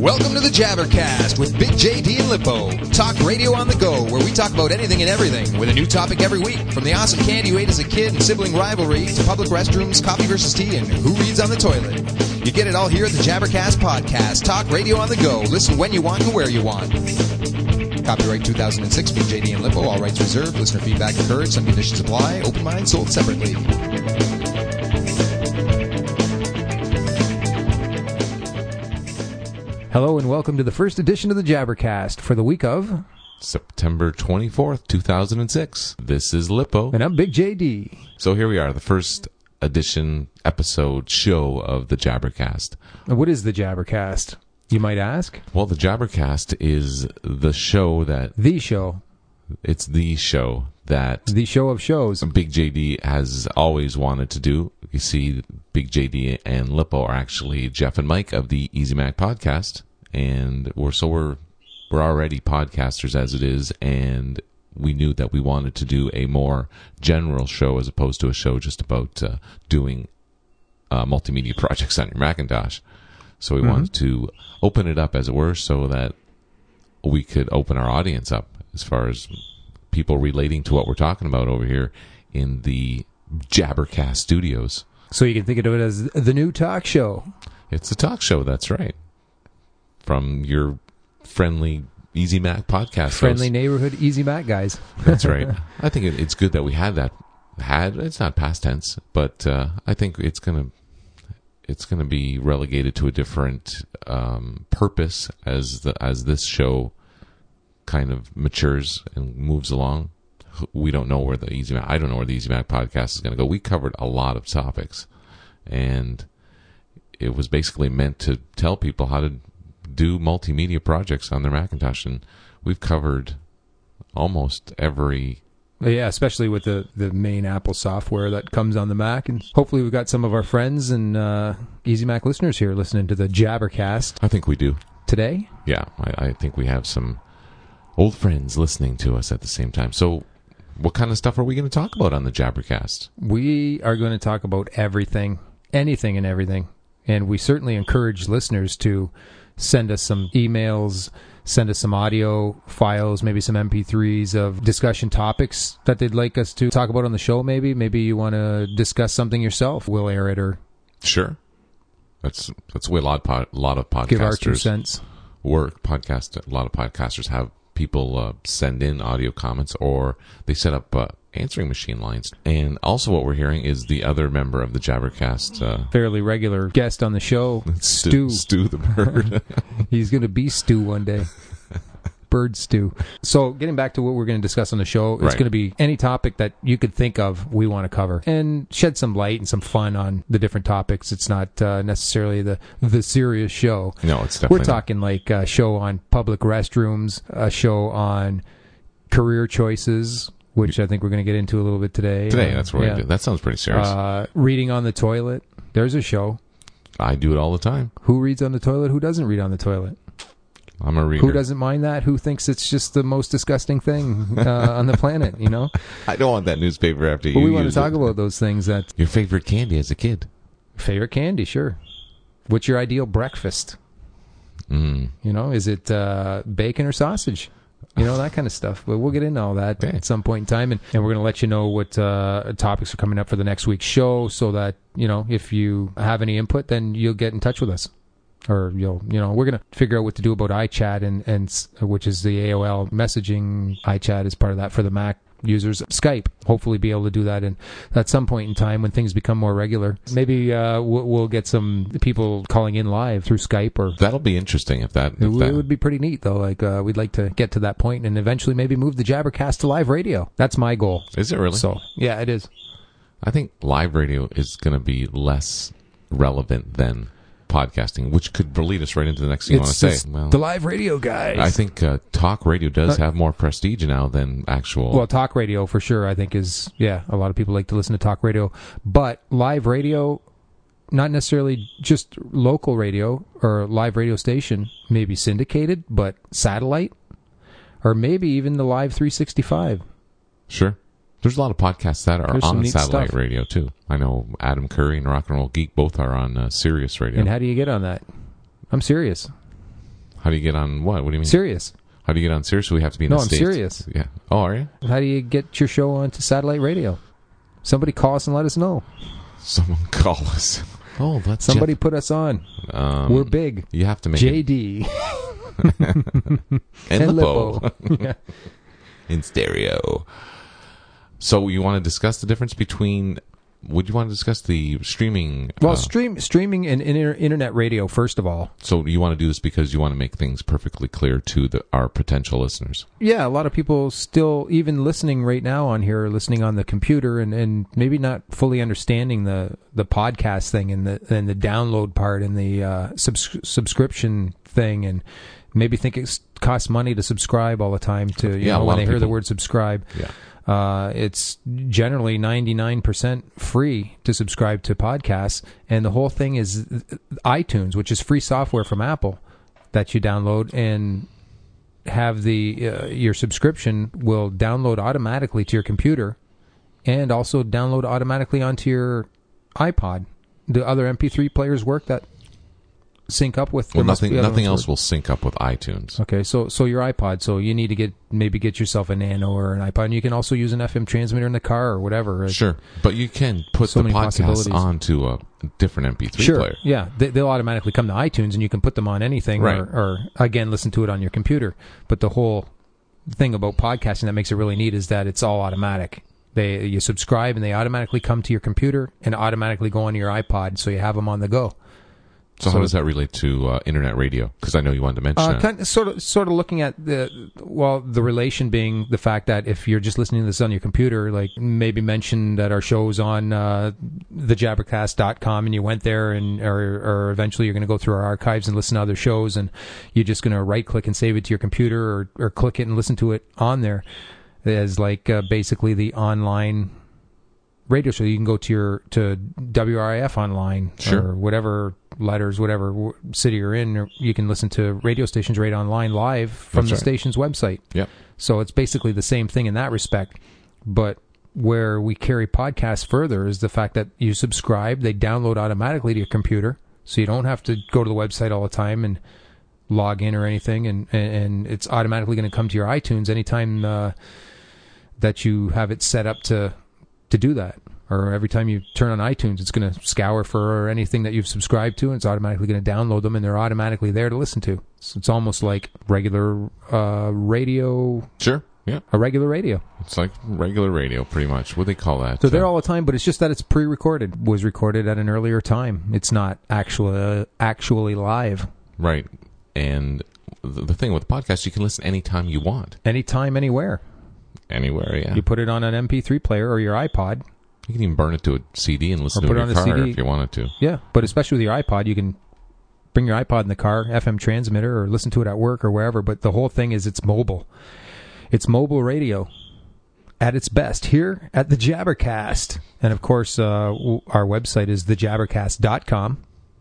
Welcome to the Jabbercast with Big JD and Lippo. Talk radio on the go, where we talk about anything and everything with a new topic every week. From the awesome candy you ate as a kid and sibling rivalry to public restrooms, coffee versus tea, and who reads on the toilet. You get it all here at the Jabbercast podcast. Talk radio on the go. Listen when you want and where you want. Copyright 2006, Big JD and Lippo. All rights reserved. Listener feedback encouraged. Some conditions apply. Open mind sold separately. Hello and welcome to the first edition of the Jabbercast for the week of September 24th, 2006. This is Lippo. And I'm Big JD. So here we are, the first edition episode show of the Jabbercast. What is the Jabbercast, you might ask? Well, the Jabbercast is the show that... The show. It's the show that... The show of shows. Big JD has always wanted to do. You see, Big JD and Lippo are actually Jeff and Mike of the Easy Mac podcast. And we're already podcasters as it is, and we knew that we wanted to do a more general show as opposed to a show just about doing multimedia projects on your Macintosh. So we wanted to open it up, as it were, so that we could open our audience up as far as people relating to what we're talking about over here in the Jabbercast studios. So you can think of it as the new talk show. It's a talk show, that's right. From your friendly Easy Mac podcast. Friendly neighborhood Easy Mac guys. That's right. I think it's good that we had that. It's not past tense, but I think it's gonna be relegated to a different purpose as this show kind of matures and moves along. We don't know where the Easy Mac. I don't know where the Easy Mac podcast is going to go. We covered a lot of topics, and it was basically meant to tell people how to do multimedia projects on their Macintosh, and we've covered almost every... Yeah, especially with the main Apple software that comes on the Mac, and hopefully we've got some of our friends and Easy Mac listeners here listening to the Jabbercast. I think we do. Today? Yeah, I think we have some old friends listening to us at the same time. So what kind of stuff are we going to talk about on the Jabbercast? We are going to talk about everything, anything and everything, and we certainly encourage listeners to send us some emails, send us some audio files, maybe some MP3s of discussion topics that they'd like us to talk about on the show, maybe. Maybe you want to discuss something yourself. We'll air it or... Sure. That's the way a lot of podcasters... Give our 2 cents. Work. A lot of podcasters have people send in audio comments, or they set up answering machine lines. And also what we're hearing is the other member of the Jabbercast... fairly regular guest on the show, Stu. Stu the bird. He's going to be Stu one day. Bird Stu. So getting back to what we're going to discuss on the show, it's going to be any topic that you could think of we want to cover and shed some light and some fun on the different topics. It's not necessarily the serious show. No, it's definitely We're talking like a show on public restrooms, a show on career choices, which I think we're going to get into a little bit today. That's what I do. That sounds pretty serious. Reading on the toilet. There's a show. I do it all the time. Who reads on the toilet? Who doesn't read on the toilet? I'm a reader. Who doesn't mind that? Who thinks it's just the most disgusting thing on the planet, you know? I don't want that newspaper after you. But we want to talk about those things. That your favorite candy as a kid. Favorite candy, sure. What's your ideal breakfast? You know, is it bacon or sausage? You know, that kind of stuff. But we'll get into all that at some point in time. And we're going to let you know what topics are coming up for the next week's show so that, you know, if you have any input, then you'll get in touch with us. Or we're going to figure out what to do about iChat, and which is the AOL messaging. iChat is part of that for the Mac users. Skype, hopefully be able to do that at some point in time when things become more regular. Maybe we'll get some people calling in live through Skype. Or that'll be interesting if that would be pretty neat, though. Like we'd like to get to that point and eventually maybe move the Jabbercast to live radio. That's my goal. Is it really? So yeah, it is. I think live radio is going to be less relevant than podcasting, which could lead us right into the next thing you want to say. Well, the live radio guys. I think talk radio does have more prestige now than actual... Well, talk radio for sure, I think is, a lot of people like to listen to talk radio. But live radio, not necessarily just local radio or live radio station, maybe syndicated, but satellite, or maybe even the Live 365. Sure. There's a lot of podcasts that are on satellite radio, too. I know Adam Curry and Rock and Roll Geek both are on Sirius Radio. And how do you get on that? I'm serious. How do you get on what? What do you mean? Sirius. How do you get on Sirius? We have to be in the States. No, I'm serious. Yeah. Oh, are you? How do you get your show onto satellite radio? Somebody call us and let us know. Someone call us. Oh, that's somebody put us on. We're big. You have to make JD and Lippo. Yeah. In stereo. So you want to discuss the difference between? Would you want to discuss the streaming? Well, streaming and internet radio, first of all. So you want to do this because you want to make things perfectly clear to our potential listeners. Yeah, a lot of people still, even listening right now on here, are listening on the computer and maybe not fully understanding the podcast thing and the download part and the subscription thing, and maybe think it costs money to subscribe all the time to, when they hear the word subscribe. Yeah. It's generally 99% free to subscribe to podcasts, and the whole thing is iTunes, which is free software from Apple that you download and have your subscription will download automatically to your computer and also download automatically onto your iPod. Do other MP3 players work that sync up with? Well, nothing else will sync up with iTunes. Okay, so your iPod. So you need to get yourself a Nano or an iPod. And you can also use an FM transmitter in the car or whatever. Sure, but you can put the podcast onto a different MP3 player. Yeah, they'll automatically come to iTunes, and you can put them on anything, right. or again listen to it on your computer. But the whole thing about podcasting that makes it really neat is that it's all automatic. You subscribe, and they automatically come to your computer and automatically go onto your iPod, so you have them on the go. So how does that relate to internet radio? Because I know you wanted to mention that. Sort of looking at the relation being the fact that if you're just listening to this on your computer, like maybe mention that our show's on thejabbercast.com, and you went there, or eventually you're going to go through our archives and listen to other shows, and you're just going to right-click and save it to your computer, or click it and listen to it on there as like basically the online radio show. You can go to WRIF online, sure, or whatever letters, whatever city you're in, or you can listen to radio stations right online live from the station's website. Yep. So it's basically the same thing in that respect. But where we carry podcasts further is the fact that you subscribe, they download automatically to your computer, so you don't have to go to the website all the time and log in or anything, and it's automatically going to come to your iTunes anytime that you have it set up to do that. Or every time you turn on iTunes, it's going to scour for anything that you've subscribed to, and it's automatically going to download them, and they're automatically there to listen to. So it's almost like regular radio. Sure, yeah. A regular radio. It's like regular radio, pretty much. What do they call that? So they're all the time, but it's just that it's pre-recorded. Was recorded at an earlier time. It's not actually live. Right. And the thing with podcasts, you can listen anytime you want. Anytime, anywhere. Anywhere, yeah. You put it on an MP3 player or your iPod. You can even burn it to a CD and listen to it in your car if you wanted to. Yeah, but especially with your iPod, you can bring your iPod in the car, FM transmitter, or listen to it at work or wherever. But the whole thing is it's mobile. It's mobile radio at its best here at the Jabbercast. And, of course, our website is thejabbercast.com.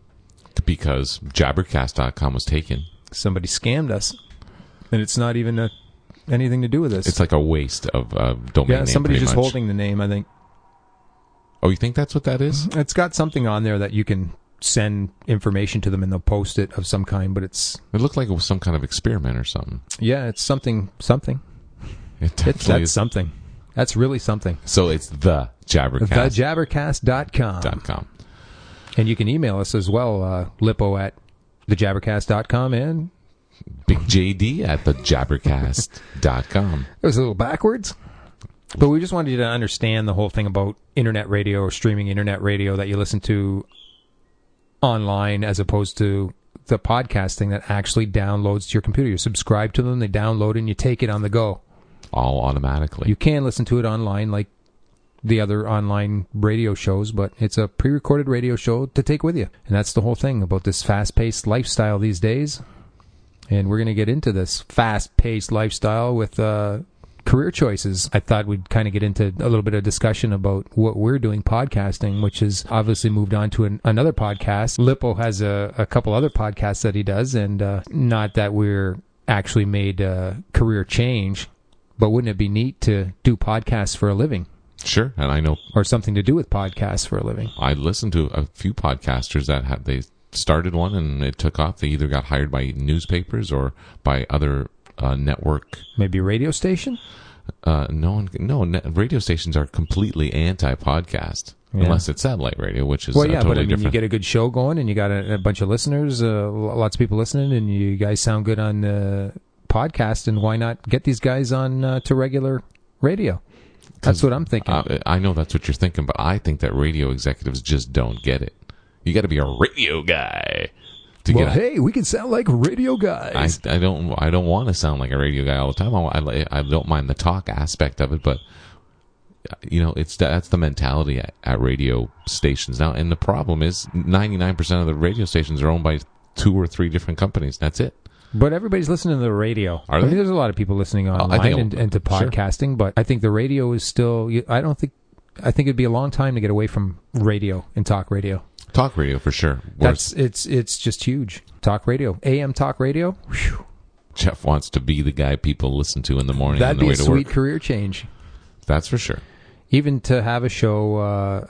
Because jabbercast.com was taken. Somebody scammed us. And it's not even anything to do with this. It's like a waste of domain name. Yeah, somebody's just holding the name, I think. Oh, you think that's what that is? It's got something on there that you can send information to them and they'll post it of some kind, but it's... It looked like it was some kind of experiment or something. Yeah, it's something. That's something. That's really something. So it's the Jabbercast. Thejabbercast.com. And you can email us as well, Lippo at thejabbercast.com and... Big JD at thejabbercast.com. It was a little backwards. But we just wanted you to understand the whole thing about internet radio or streaming internet radio that you listen to online as opposed to the podcasting that actually downloads to your computer. You subscribe to them, they download, and you take it on the go. All automatically. You can listen to it online like the other online radio shows, but it's a pre-recorded radio show to take with you. And that's the whole thing about this fast-paced lifestyle these days. And we're going to get into this fast-paced lifestyle with... career choices. I thought we'd kind of get into a little bit of discussion about what we're doing podcasting, which has obviously moved on to another podcast. Lippo has a couple other podcasts that he does, and not that we're actually made a career change, but wouldn't it be neat to do podcasts for a living? Sure, and I know... Or something to do with podcasts for a living. I listen to a few podcasters that they started one and it took off. They either got hired by newspapers or by other network. Maybe a radio station? Radio stations are completely anti-podcast. Yeah. Unless it's satellite radio, which is totally but I mean, different. You get a good show going, and you got a bunch of listeners, lots of people listening, and you guys sound good on podcast, and why not get these guys on to regular radio? That's what I'm thinking. I know that's what you're thinking, but I think that radio executives just don't get it. You got to be a radio guy. Hey, we can sound like radio guys. I don't want to sound like a radio guy all the time. I don't mind the talk aspect of it, but that's the mentality at radio stations now. And the problem is 99% of the radio stations are owned by 2 or 3 different companies. That's it. But everybody's listening to the radio. Are they? I mean, there's a lot of people listening online and to podcasting, sure. But I think the radio is still. I think it'd be a long time to get away from radio and talk radio. Talk radio for sure. It's just huge. Talk radio, AM talk radio. Whew. Jeff wants to be the guy people listen to in the morning. That'd be a sweet work. Career change. That's for sure. Even to have a show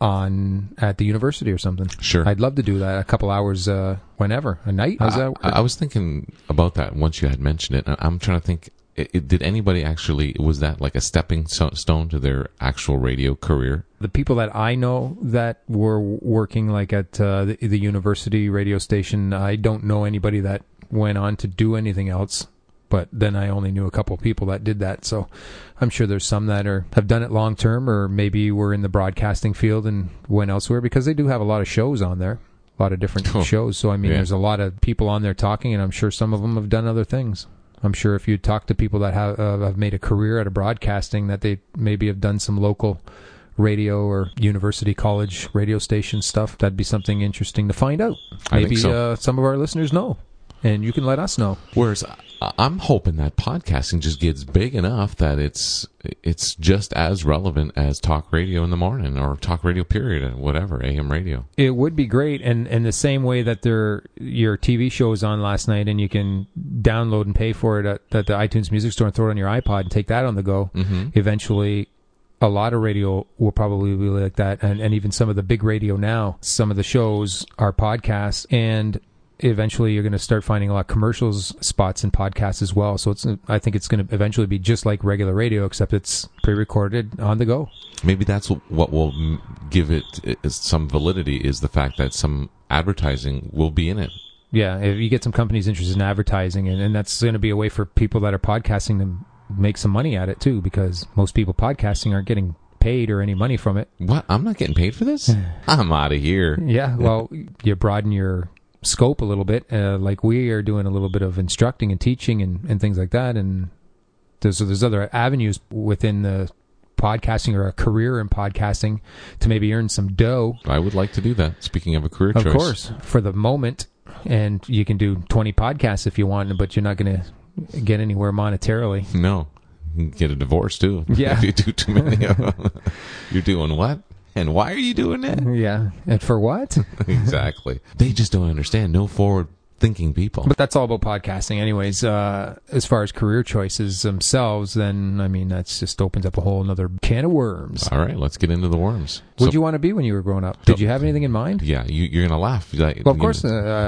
on at the university or something. Sure, I'd love to do that. A couple hours, whenever a night. How's that work? I was thinking about that once you had mentioned it. I'm trying to think. Did anybody actually? Was that like a stepping stone to their actual radio career? The people that I know that were working like at the university radio station, I don't know anybody that went on to do anything else. But then I only knew a couple of people that did that. So I'm sure there's some that have done it long term, or maybe were in the broadcasting field and went elsewhere, because they do have a lot of shows on there, a lot of different shows. So, I mean, there's a lot of people on there talking, and I'm sure some of them have done other things. I'm sure if you talk to people that have made a career out of broadcasting, that they maybe have done some local radio or university college radio station stuff, that'd be something interesting to find out. Maybe some of our listeners know, and you can let us know. Whereas I'm hoping that podcasting just gets big enough that it's just as relevant as talk radio in the morning, or talk radio period, whatever, AM radio. It would be great, and the same way that your TV show was on last night, and you can download and pay for it at the iTunes Music Store and throw it on your iPod and take that on the go. Mm-hmm. Eventually, a lot of radio will probably be like that, and even some of the big radio now, some of the shows are podcasts, and eventually you're going to start finding a lot of commercials spots in podcasts as well. So I think it's going to eventually be just like regular radio, except it's pre-recorded on the go. Maybe that's what will give it some validity, is the fact that some advertising will be in it. Yeah, if you get some companies interested in advertising, and that's going to be a way for people that are podcasting to make some money at it too, because most people podcasting aren't getting paid or any money from it. What? I'm not getting paid for this? I'm out of here. Yeah, well, you broaden your scope a little bit, like we are doing a little bit of instructing and teaching and things like that, and there's other avenues within the podcasting, or a career in podcasting, to maybe earn some dough. I would like to do that, speaking of a career choice. Of course, for the moment, and you can do 20 podcasts if you want, but you're not going to get anywhere monetarily. No, you can get a divorce too. Yeah. If you do too many of them. You're doing what? And why are you doing that? Yeah. And for what? Exactly. They just don't understand. No forward-thinking people. But that's all about podcasting anyways. As far as career choices themselves, then, I mean, that's just opens up a whole another can of worms. All right, let's get into the worms. What'd you want to be when you were growing up? Did you have anything in mind? Yeah, you're going to laugh. Well, of course,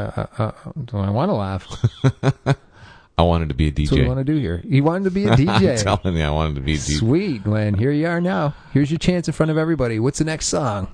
I want to laugh. I wanted to be a DJ. That's what you want to do here. You wanted to be a DJ. I'm telling you, I wanted to be a DJ. Sweet, man. Here you are now. Here's your chance in front of everybody. What's the next song?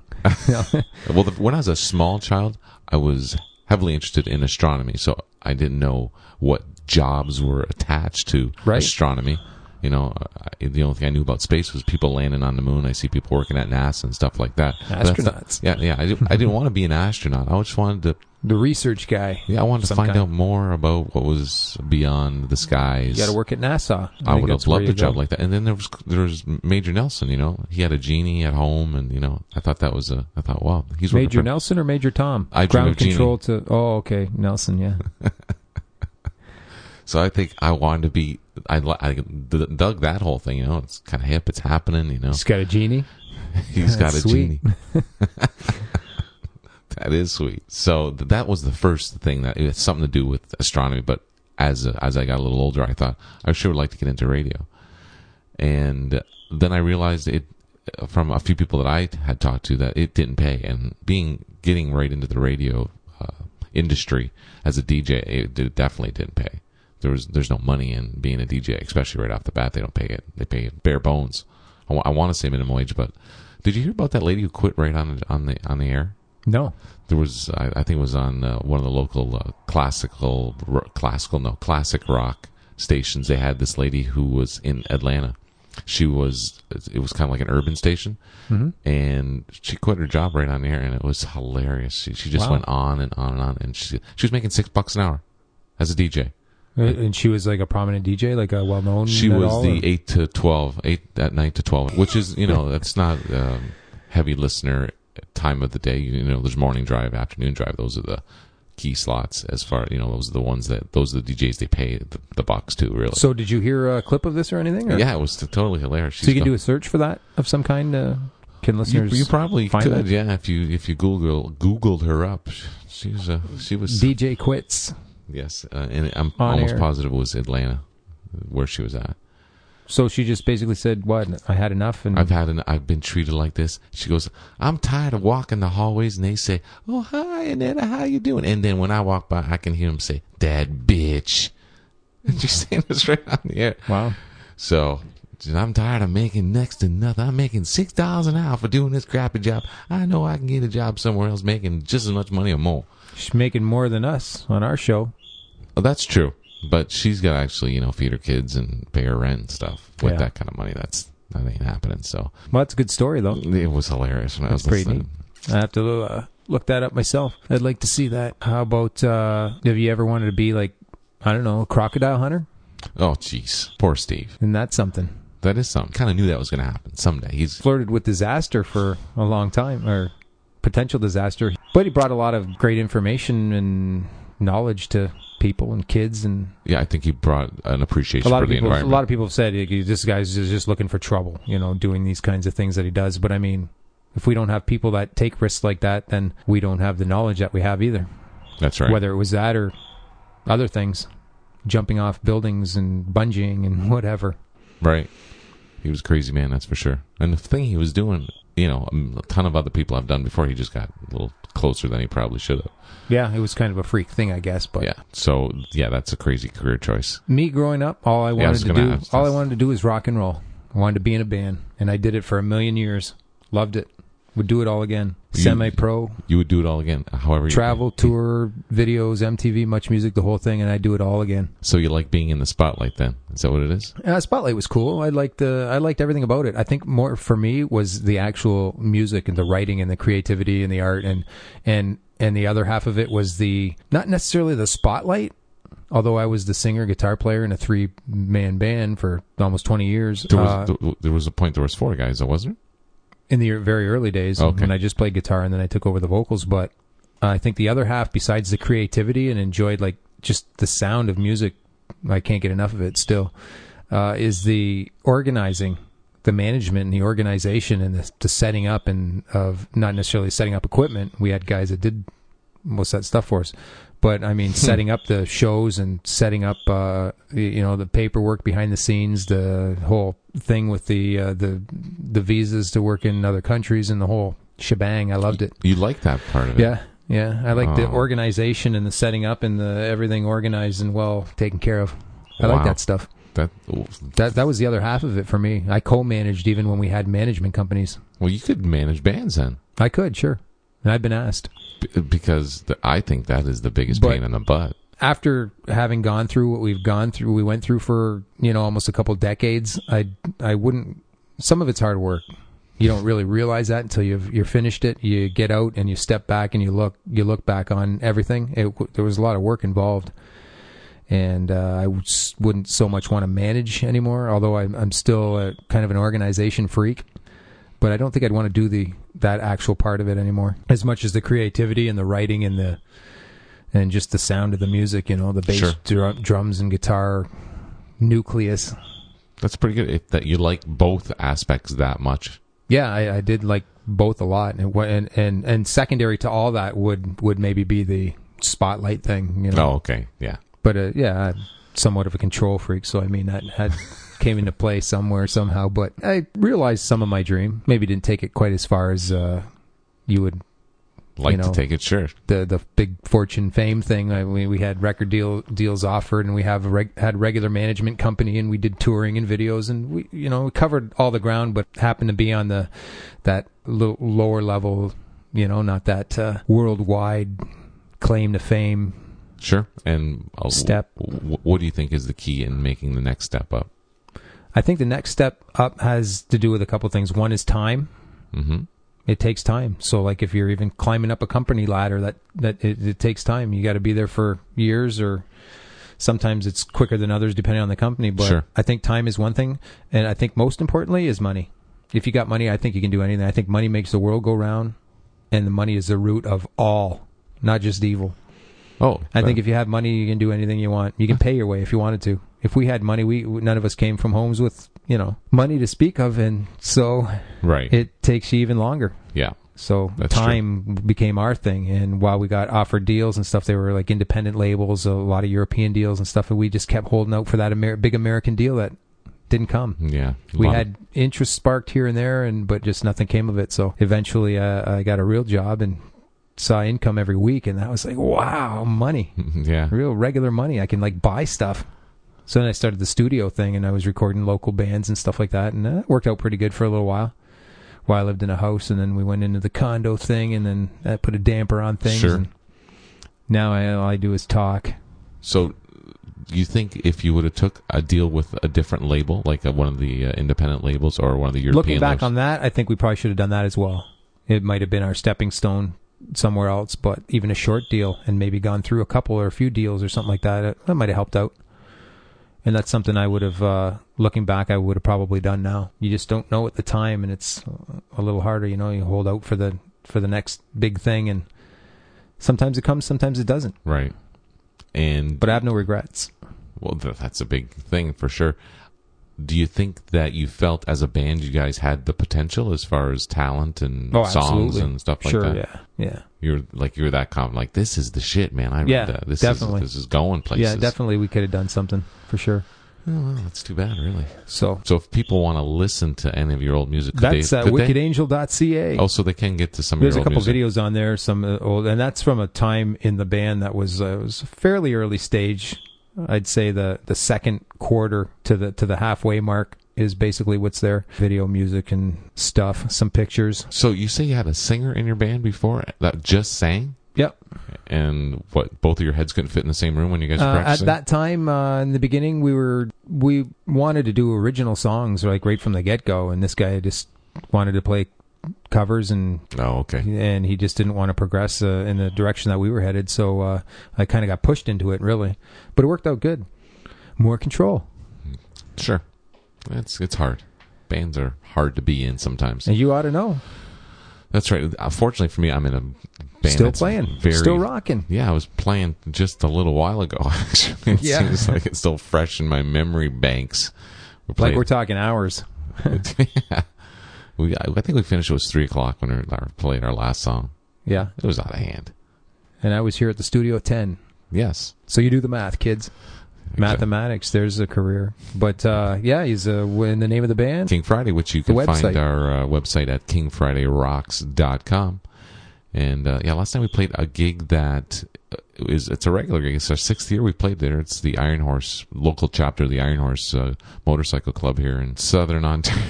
Well, when I was a small child, I was heavily interested in astronomy, so I didn't know what jobs were attached to astronomy. You know, the only thing I knew about space was people landing on the moon. I see people working at NASA and stuff like that. Astronauts. Yeah. I didn't want to be an astronaut. I just wanted to... The research guy. Yeah, I wanted to find out more about what was beyond the skies. You got to work at NASA. I would have loved a job like that. And then there was Major Nelson. You know, he had a genie at home, and you know, I thought wow, he's Major Nelson or Major Tom? I Ground control genie. Oh, okay, Nelson. Yeah. So I think I wanted to be. I dug that whole thing. You know, it's kind of hip. It's happening. You know, he's got a genie. He's got a genie. That is sweet. So that was the first thing that it had something to do with astronomy. But as I got a little older, I thought I sure would like to get into radio. And then I realized it from a few people that I had talked to that it didn't pay. And getting right into the radio industry as a DJ, it definitely didn't pay. There's no money in being a DJ, especially right off the bat. They don't pay it. They pay bare bones. I want to say minimum wage, but did you hear about that lady who quit right on the air? No. There was, I think it was on one of the local classic rock stations. They had this lady who was in Atlanta. It was kind of like an urban station, and she quit her job right on the air, and it was hilarious. She just went on and on and on, and she was making $6 an hour as a DJ. And she was like a prominent DJ, like a well-known. She was the 8 at night to 12, which is, that's not heavy listener time of the day. There's morning drive, afternoon drive. Those are the key slots as far, those are the ones those are the DJs they pay the bucks to, really. So did you hear a clip of this or anything? Or? Yeah, it was totally hilarious. So you can do a search for that of some kind? Can listeners You probably find could, that? yeah, if you Googled her up. She was DJ quits. Yes, and I'm On almost air. positive it was Atlanta where she was at. So she just basically said, "What? I had enough." And I've been treated like this. She goes, "I'm tired of walking the hallways and they say, 'Oh, hi, Annetta, how you doing?' And then when I walk by, I can hear them say, 'That bitch.'" And she's saying this right on the air. Wow. So I'm tired of making next to nothing. I'm making $6 an hour for doing this crappy job. I know I can get a job somewhere else making just as much money or more. She's making more than us on our show. Well, that's true. But she's got to actually, feed her kids and pay her rent and stuff. With that kind of money, that ain't happening. So, well, that's a good story, though. It was hilarious when I was pretty listening. neat. I have to look that up myself. I'd like to see that. How about, have you ever wanted to be like, I don't know, a crocodile hunter? Oh, jeez. Poor Steve. And that's something. That is something. Kind of knew that was going to happen someday. He's flirted with disaster for a long time, or potential disaster. But he brought a lot of great information and knowledge to people and kids, and I think he brought an appreciation for the environment. A lot of people have said this guy's just looking for trouble, doing these kinds of things that he does. But I mean, if we don't have people that take risks like that, then we don't have the knowledge that we have either. That's right. Whether it was that or other things, jumping off buildings and bungeeing and whatever. Right. He was a crazy man, that's for sure. And the thing he was doing, a ton of other people have done before. He just got a little closer than he probably should have. Yeah, it was kind of a freak thing, I guess. But yeah, so that's a crazy career choice. Me growing up, all I wanted to do was rock and roll. I wanted to be in a band, and I did it for a million years. Loved it. Would do it all again. Semi-pro. You would do it all again, however. Travel, tour, videos, MTV, Much Music, the whole thing, and I'd do it all again. So you like being in the spotlight then? Is that what it is? Spotlight was cool. I liked everything about it. I think more for me was the actual music and the writing and the creativity and the art, and the other half of it was not necessarily the spotlight, although I was the singer, guitar player in a 3-man band for almost 20 years. There was a point there was 4 guys, though, wasn't there? In the very early days, when I just played guitar and then I took over the vocals. But I think the other half, besides the creativity and enjoyed like just the sound of music, I can't get enough of it still, is the organizing, the management and the organization and the setting up, and of not necessarily setting up equipment. We had guys that did most of that stuff for us. But I mean, setting up the shows and setting up, the paperwork behind the scenes, the whole thing with the visas to work in other countries and the whole shebang. I loved it. You like that part of it? Yeah. I like the organization and the setting up and the everything organized and well taken care of. I like that stuff. That was the other half of it for me. I co-managed even when we had management companies. Well, you could manage bands then. I could, sure. And I've been asked. Because I think that is the biggest pain in the butt. After having gone through what we went through for, almost a couple decades, I wouldn't, some of it's hard work. You don't really realize that until you're finished it. You get out and you step back and you look back on everything. There was a lot of work involved. And I wouldn't so much want to manage anymore, although I'm still kind of an organization freak. But I don't think I'd want to do that actual part of it anymore. As much as the creativity and the writing and just the sound of the music, the bass, drums and guitar nucleus. That's pretty good. That you like both aspects that much. Yeah, I did like both a lot, and secondary to all that would maybe be the spotlight thing. Oh, okay, yeah. But I'm somewhat of a control freak, so I mean that had came into play somewhere somehow. But I realized some of my dream. Maybe didn't take it quite as far as you would to take it, sure. The big fortune fame thing. We had record deals offered, and we had regular management company, and we did touring and videos, and we covered all the ground, but happened to be on that lower level, not that worldwide claim to fame. Sure. And step. What do you think is the key in making the next step up? I think the next step up has to do with a couple things. One is time. Mm-hmm. It takes time. So, like, if you're even climbing up a company ladder, it takes time. You got to be there for years, or sometimes it's quicker than others, depending on the company. But sure. I think time is one thing, and I think most importantly is money. If you got money, I think you can do anything. I think money makes the world go round, and the money is the root of all, not just evil. Oh, I think if you have money, you can do anything you want. You can pay your way if you wanted to. If we had money, none of us came from homes with money to speak of, and so right. It takes you even longer. Yeah. So that's time true. Became our thing, and while we got offered deals and stuff, they were like independent labels, a lot of European deals and stuff, and we just kept holding out for that big American deal that didn't come. Yeah. We had interest sparked here and there, but just nothing came of it. So eventually I got a real job and saw income every week, and that was like, wow, money. Yeah. Real regular money. I can buy stuff. So then I started the studio thing, and I was recording local bands and stuff like that, and it worked out pretty good for a little while I lived in a house, and then we went into the condo thing, and then I put a damper on things. Sure. And now all I do is talk. So you think if you would have took a deal with a different label, like one of the independent labels or one of the European Looking back labels? on that, I think we probably should have done that as well. It might have been our stepping stone somewhere else, but even a short deal and maybe gone through a couple or a few deals or something like that, that might have helped out. And that's something I would have, looking back, I would have probably done now. You just don't know at the time, and it's a little harder, you hold out for the next big thing, and sometimes it comes, sometimes it doesn't. Right. But I have no regrets. Well, that's a big thing for sure. Do you think that you felt as a band you guys had the potential as far as talent and songs absolutely. And stuff like sure, that? Yeah. You were that confident, like, this is the shit, man. This definitely. This is going places. Yeah, definitely we could have done something, for sure. Oh, well, that's too bad, really. So if people want to listen to any of your old music, that's wickedangel.ca. Oh, so they can get to some There's of your old music. There's a couple videos on there, some old, and that's from a time in the band that was fairly early stage. I'd say the second quarter to the halfway mark is basically what's there. Video, music, and stuff. Some pictures. So you say you had a singer in your band before that just sang? Yep. And what? Both of your heads couldn't fit in the same room when you guys were practicing? At that time, in the beginning, we wanted to do original songs like right from the get go, and this guy just wanted to play covers, and and he just didn't want to progress in the direction that we were headed. So I kind of got pushed into it, really, but it worked out good. More control. Sure. It's hard. Bands are hard to be in sometimes. And you ought to know. That's right. Fortunately for me, I'm in a band still playing, still rocking. Yeah, I was playing just a little while ago. Actually, it seems like it's still fresh in my memory banks. We're talking hours. Yeah. I think we finished. It was 3:00 when we played our last song. Yeah, it was out of hand. And I was here at the studio at 10. Yes. So you do the math, kids. Exactly. Mathematics, there's a career. But he's in the name of the band, King Friday, which you can find our website at kingfridayrocks.com. And last time we played a gig that it's a regular gig. It's our 6th year we played there. It's the Iron Horse local chapter of the Iron Horse motorcycle club here in Southern Ontario.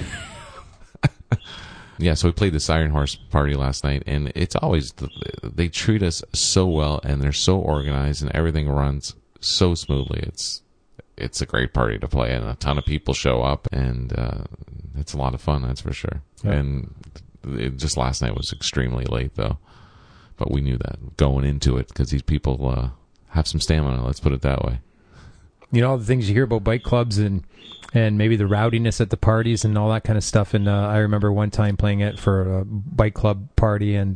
Yeah, so we played this Iron Horse party last night, and it's always they treat us so well, and they're so organized, and everything runs so smoothly. It's a great party to play, and a ton of people show up, and it's a lot of fun, that's for sure. Yeah. And just last night was extremely late, though, but we knew that going into it because these people have some stamina. Let's put it that way. All the things you hear about bike clubs and maybe the rowdiness at the parties and all that kind of stuff. And I remember one time playing it for a bike club party, and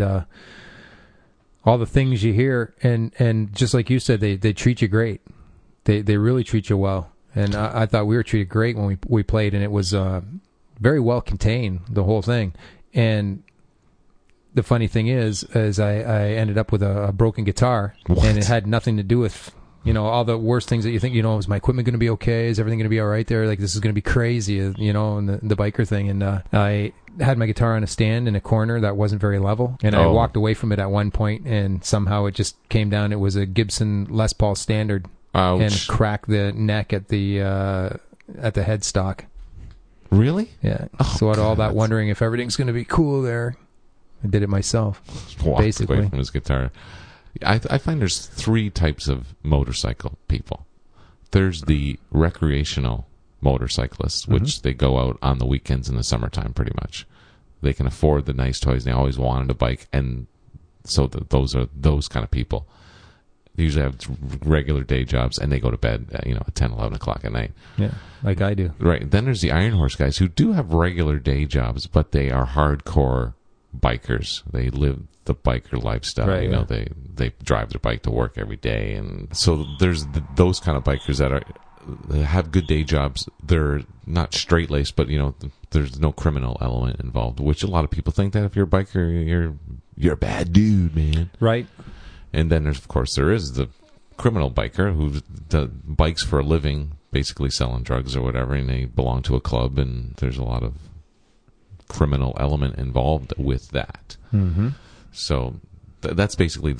all the things you hear, and just like you said, they treat you great. They really treat you well. And I thought we were treated great when we played, and it was very well contained, the whole thing. And the funny thing is I ended up with a broken guitar. What? And it had nothing to do with all the worst things that you think, is my equipment going to be okay? Is everything going to be all right there? Like, this is going to be crazy, and the biker thing. And I had my guitar on a stand in a corner that wasn't very level, and I walked away from it at one point, and somehow it just came down. It was a Gibson Les Paul Standard. Ouch. And cracked the neck at the headstock. Really? Yeah. So I had all that wondering if everything's going to be cool there. I did it myself. Walked basically away from his guitar. I find there's 3 types of motorcycle people. There's the recreational motorcyclists, which they go out on the weekends in the summertime pretty much. They can afford the nice toys. They always wanted a bike, and so those are those kind of people. They usually have regular day jobs, and they go to bed at 10, 11 o'clock at night. Yeah, like I do. Right. Then there's the Iron Horse guys who do have regular day jobs, but they are hardcore bikers. They live the biker lifestyle. Right, they drive their bike to work every day, and so there's those kind of bikers that have good day jobs. They're not straight laced, but there's no criminal element involved. Which a lot of people think that if you're a biker, you're a bad dude, man. Right. And then there is the criminal biker who bikes for a living, basically selling drugs or whatever, and they belong to a club, and there's a lot of criminal element involved with that. Mm-hmm. So that's basically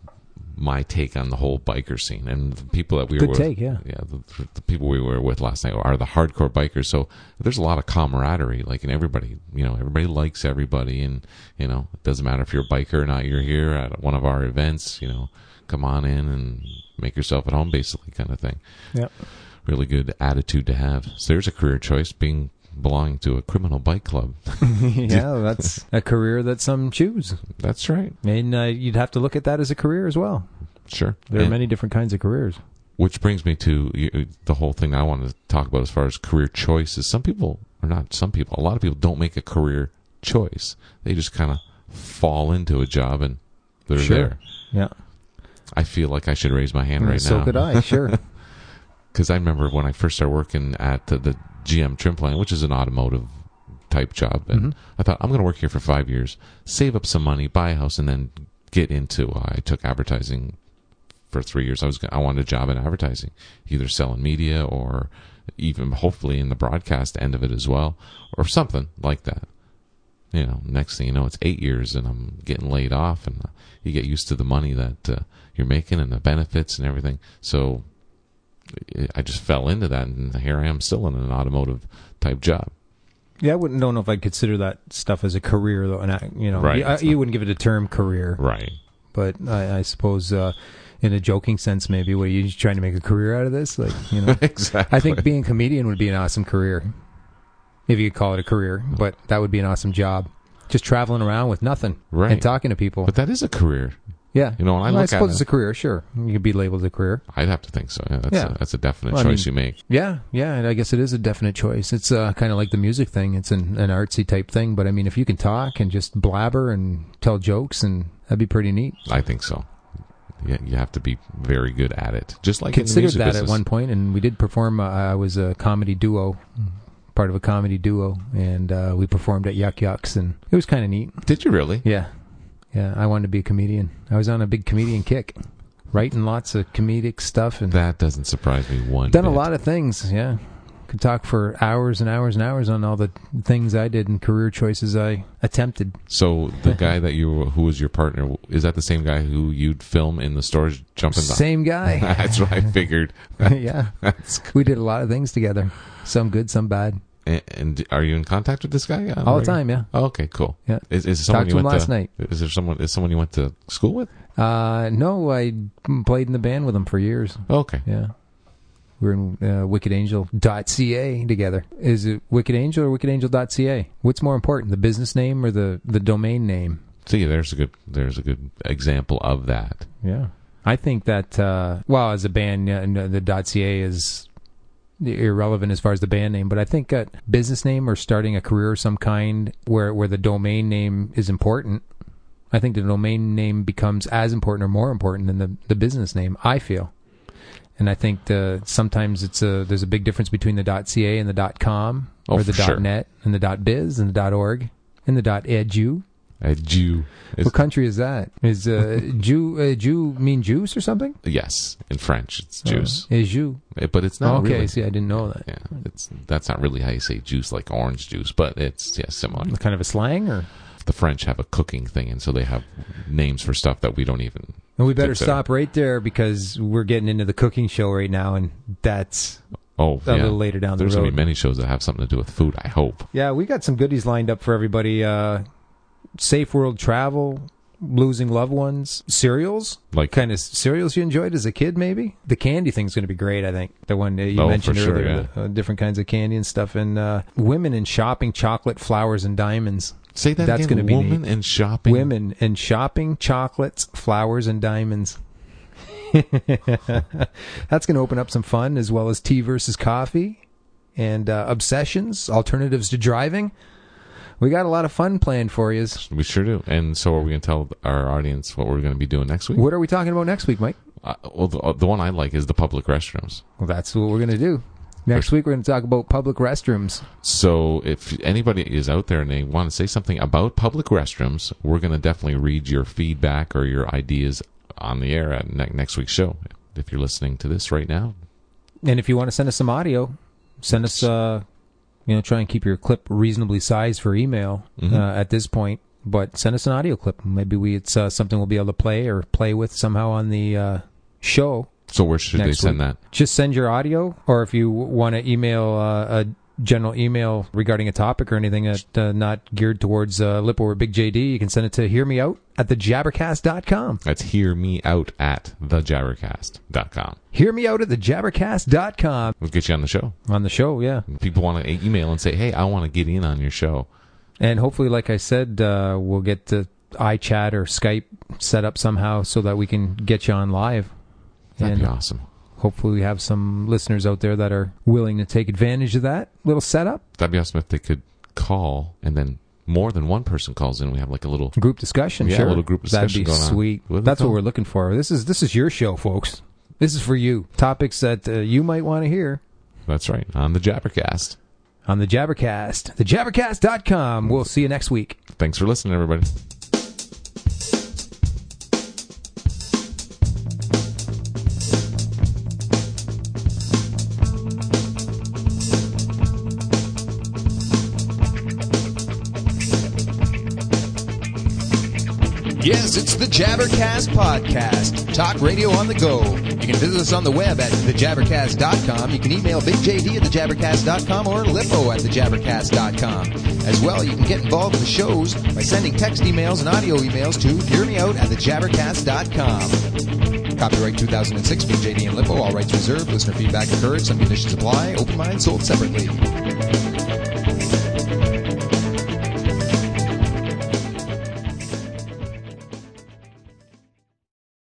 my take on the whole biker scene. And the people that we were with, the people we were with last night are the hardcore bikers. So there's a lot of camaraderie, like, and everybody likes everybody, and it doesn't matter if you're a biker or not. You're here at one of our events, come on in and make yourself at home, basically, kind of thing. Yeah, really good attitude to have. So there's a career choice, belonging to a criminal bike club. Yeah, that's a career that some choose. That's right. And you'd have to look at that as a career as well. Sure. There are many different kinds of careers. Which brings me to the whole thing I wanted to talk about as far as career choices. A lot of people don't make a career choice. They just kind of fall into a job and they're there. Yeah. I feel like I should raise my hand right now. So could I, sure. Because I remember when I first started working at the GM trim plant, which is an automotive type job, and I thought, I'm going to work here for 5 years, save up some money, buy a house, and then get into. I took advertising for 3 years. I wanted a job in advertising, either selling media or even hopefully in the broadcast end of it as well, or something like that. Next thing you know, it's 8 years, and I'm getting laid off, and you get used to the money that you're making and the benefits and everything. So I just fell into that, and here I am still in an automotive type job. Yeah, I don't know if I'd consider that stuff as a career, though. And Right. You wouldn't give it a term career, right? But I suppose in a joking sense, maybe, what are you trying to make a career out of this? Like, Exactly. I think being a comedian would be an awesome career, if you could call it a career. But that would be an awesome job, just traveling around with nothing, right, and talking to people. But that is a career. Yeah. When I suppose it's a career, sure. You could be labeled a career. I'd have to think so. Yeah, that's a definite choice you make. Yeah, and I guess it is a definite choice. It's kind of like the music thing. It's an artsy type thing, but I mean, if you can talk and just blabber and tell jokes, and that'd be pretty neat. I think so. Yeah, you have to be very good at it. Just like considered in the music that business. At one point, and we did perform. I was a comedy duo, part of a comedy duo, and we performed at Yuck Yucks, and it was kind of neat. Did you really? Yeah. Yeah, I wanted to be a comedian. I was on a big comedian kick, writing lots of comedic stuff. And that doesn't surprise me one bit. Done a lot of things, yeah. Could talk for hours and hours and hours on all the things I did and career choices I attempted. So the guy who was your partner, is that the same guy who you'd film in the stores jumping? Same guy. That's what I figured. Yeah. We did a lot of things together. Some good, some bad. And are you in contact with this guy? All the time, yeah. Oh, okay, cool. Yeah. Is someone talked to him last night. Is someone you went to school with? No, I played in the band with him for years. Oh, okay. Yeah. We were in wickedangel.ca together. Is it Wicked Angel or wickedangel.ca? What's more important, the business name or the domain name? See, there's a good example of that. Yeah. I think that, as a band, the .ca is irrelevant as far as the band name, but I think a business name or starting a career of some kind where the domain name is important, I think the domain name becomes as important or more important than the business name, I feel. And I think sometimes there's a big difference between the .ca and the .com, or the sure. .net and the .biz and the .org and the .edu. A Jew. What country is that? Is Jew mean juice or something? Yes, in French it's juice. Jus. But it's not okay, really. see, I didn't know that. Yeah, that's not really how you say juice, like orange juice, but it's similar. Kind of a slang, or the French have a cooking thing, and so they have names for stuff that we don't even. And we better stop right there because we're getting into the cooking show right now, and that's a little later down the road. There's going to be many shows that have something to do with food, I hope. Yeah, we got some goodies lined up for everybody. Safe world travel, losing loved ones, cereals, like kind of cereals you enjoyed as a kid, maybe. The candy thing's going to be great, I think. The one you mentioned earlier, different kinds of candy and stuff, and women in shopping, chocolate, flowers, and diamonds. Say that again. Gonna be women in shopping, women in shopping, chocolates, flowers, and diamonds. That's going to open up some fun, as well as tea versus coffee, and obsessions, alternatives to driving. We got a lot of fun planned for you. We sure do. And so are we going to tell our audience what we're going to be doing next week? What are we talking about next week, Mike? Well, the one I like is the public restrooms. Well, that's what we're going to do. Next week, we're going to talk about public restrooms. So if anybody is out there and they want to say something about public restrooms, we're going to definitely read your feedback or your ideas on the air at next week's show. If you're listening to this right now. And if you want to send us some audio, send us... try and keep your clip reasonably sized for email at this point. But send us an audio clip. Maybe it's something we'll be able to play with somehow on the show. So where should they send that? Just send your audio, or if you want to email a general email regarding a topic or anything that not geared towards Lippo or Big JD, you can send it to hearmeout@thejabbercast.com. That's hearmeout@thejabbercast.com. Hearmeout@thejabbercast.com. We'll get you on the show. On the show, yeah. People want to email and say, hey, I want to get in on your show. And hopefully, like I said, we'll get the iChat or Skype set up somehow so that we can get you on live. That'd be awesome. Hopefully we have some listeners out there that are willing to take advantage of that little setup. That'd be awesome if they could call, and then more than one person calls in. We have like a little... group discussion, sure. A little group discussion going on. That'd be sweet. That's what we're looking for. This is your show, folks. This is for you. Topics that you might want to hear. That's right. On the Jabbercast. On the Jabbercast. Thejabbercast.com. We'll see you next week. Thanks for listening, everybody. Yes, it's the Jabbercast Podcast. Talk radio on the go. You can visit us on the web at thejabbercast.com. You can email Big JD at thejabbercast.com or Lippo at thejabbercast.com. As well, you can get involved in the shows by sending text emails and audio emails to hearmeout@thejabbercast.com. Copyright 2006, Big JD and Lippo. All rights reserved. Listener feedback encouraged. Some conditions apply. Open mind sold separately.